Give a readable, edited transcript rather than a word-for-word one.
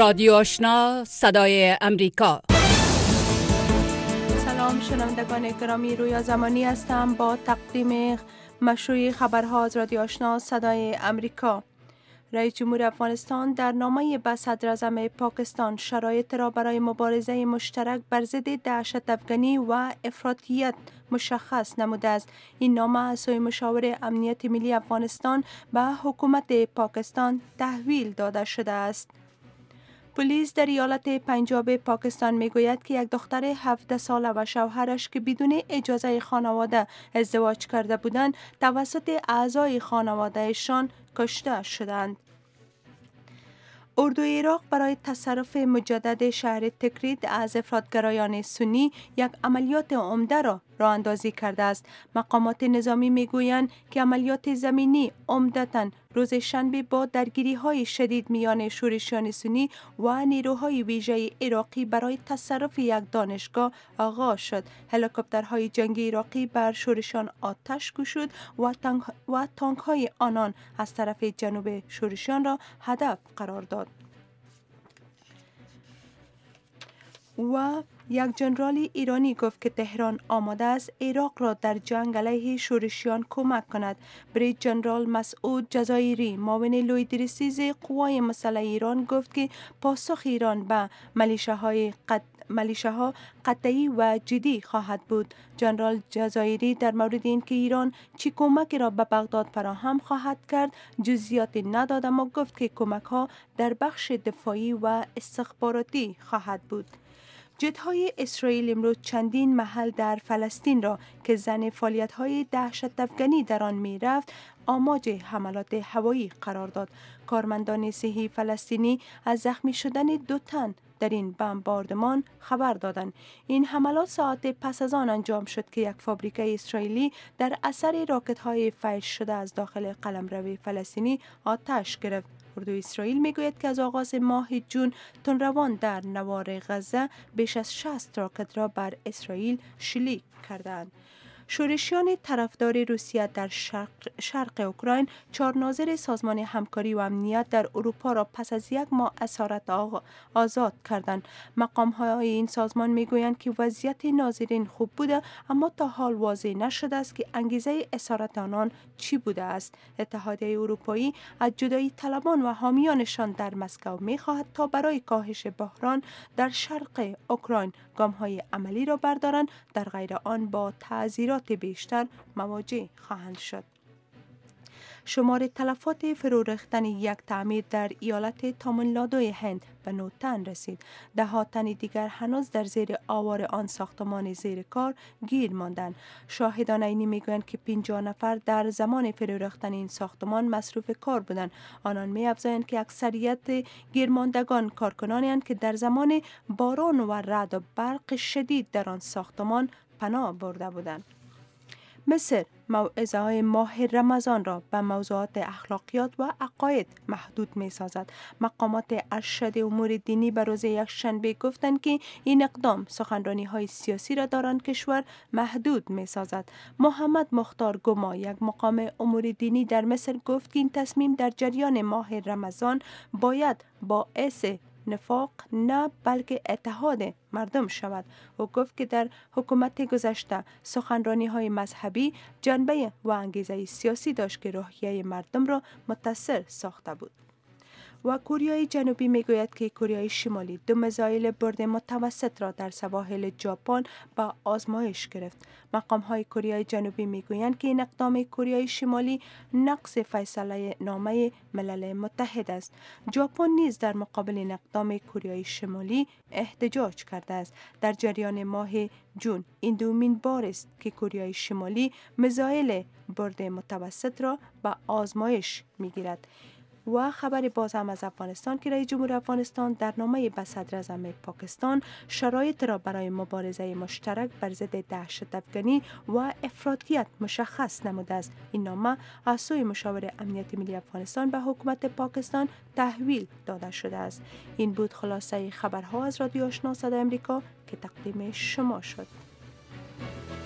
رادیو آشنا صدای امریکا. سلام شنوندگان گرامی، رویا زمانی هستم با تقدیم مشروع خبرها از رادیو آشنا صدای امریکا. رئیس جمهور افغانستان در نامه به صدر اعظم پاکستان شرایط را برای مبارزه مشترک بر ضد دهشت افغانی و افراطیت مشخص نموده است. این نامه از سوی مشاور امنیت ملی افغانستان به حکومت پاکستان تحویل داده شده است. پلیس در ایالت پنجاب پاکستان میگوید که یک دختر 17 ساله و شوهرش که بدون اجازه خانواده ازدواج کرده بودند توسط اعضای خانوادهشان کشته شدند. اردوی عراق برای تصرف مجدد شهر تکریت از افراطگرایان سنی یک عملیات عمده را راه اندازی کرده است. مقامات نظامی میگویند که عملیات زمینی عمدتاً روز شنبه با درگیری‌های شدید میان شورشیان سنی و نیروهای ویژه عراقی برای تصرف یک دانشگاه آغاز شد. هلیکوپترهای جنگی عراقی بر شورشیان آتش گشود و تانک‌های آنان از طرف جنوب شورشیان را هدف قرار داد. و یک ژنرال ایرانی گفت که تهران آماده است عراق را در جنگ علیه شورشیان کمک کند. بریگیدیر ژنرال مسعود جزایری معاون لویدرسیز قوای مسلح ایران گفت که پاسخ ایران به ملیشه‌ها قطعی و جدی خواهد بود. ژنرال جزایری در مورد اینکه ایران چه کمکی را به بغداد فراهم خواهد کرد جزئیاتی نداد، اما گفت که کمک‌ها در بخش دفاعی و استخباراتی خواهد بود. جت‌های اسرائیل امروز چندین محل در فلسطین را که زن فعالیت‌های دهشت افغانی در آن می‌رفت آماج حملات هوایی قرار داد. کارمندان صحی فلسطینی از زخمی شدن 2 تن در این بمباردمان خبر دادند. این حملات ساعت پس از آن انجام شد که یک فابریکه اسرائیلی در اثر راکت‌های فیر شده از داخل قلمرو فلسطینی آتش گرفت. اردوی اسرائیل میگوید که از آغاز ماه جون تندروان در نوار غزه بیش از 60 راکت را بر اسرائیل شلیک کردند. شورشیان طرفدار روسیه در شرق اوکراین 4 ناظر سازمان همکاری و امنیت در اروپا را پس از 1 ماه اسارت آزاد کردند. مقام‌های این سازمان میگویند که وضعیت ناظرین خوب بوده، اما تا حال واضح نشده است که انگیزه اسارت آنان چی بوده است. اتحادیه اروپایی از جدایی طلبان و حامیانشان در مسکو می‌خواهد تا برای کاهش بحران در شرق اوکراین گام‌های عملی را بردارند، در غیر آن با تعذیرات بیشتر مواجه خواهند شد. شمار تلفات فرو ریختن یک تعمیر در ایالت تاملنادوی هند به 9 تن رسید. 10 تن دیگر هنوز در زیر آوار آن ساختمان زیر کار گیر ماندند. شاهدان عینی میگویند که 50 نفر در زمان فرو ریختن این ساختمان مصروف کار بودند. آنان می‌افزایند که اکثریت گیرماندگان کارکنانی اند که در زمان باران و رعد و برق شدید در آن ساختمان پناه برده بودند. مصر موعظه‌های ماه رمضان را به موضوعات اخلاقیات و عقاید محدود می‌سازد. مقامات ارشد امور دینی به روز یکشنبه گفتند که این اقدام سخنرانی‌های سیاسی را در آن کشور محدود می‌سازد. محمد مختار گما، یک مقام امور دینی در مصر، گفت که این تصمیم در جریان ماه رمضان باید باعث نفاق نه بلکه اتحاد مردم شود. او گفت که در حکومت گذشته سخنرانی‌های مذهبی جنبه و انگیزه سیاسی داشت که روحیه مردم را متاثر ساخته بود. و کره جنوبی میگوید که کره شمالی 2 میزایل برد متوسط را در سواحل ژاپن با آزمایش گرفت. مقام‌های کره جنوبی میگویند که این اقدام کره شمالی نقض فیصله نامه ملل متحد است. ژاپن نیز در مقابل این اقدام کره شمالی احتجاج کرده است. در جریان ماه جون این دومین بار است که کره شمالی میزایل برد متوسط را به آزمایش میگیرد. و خبر باز هم از افغانستان که رئیس جمهور افغانستان در نامه به صدر اعظم پاکستان شرایط را برای مبارزه مشترک بر ضد دهشت افغانی و افراطیت مشخص نموده است. این نامه از سوی مشاور امنیت ملی افغانستان به حکومت پاکستان تحویل داده شده است. این بود خلاصه خبرها از رادیو آشنا صدای امریکا که تقدیم شما شد.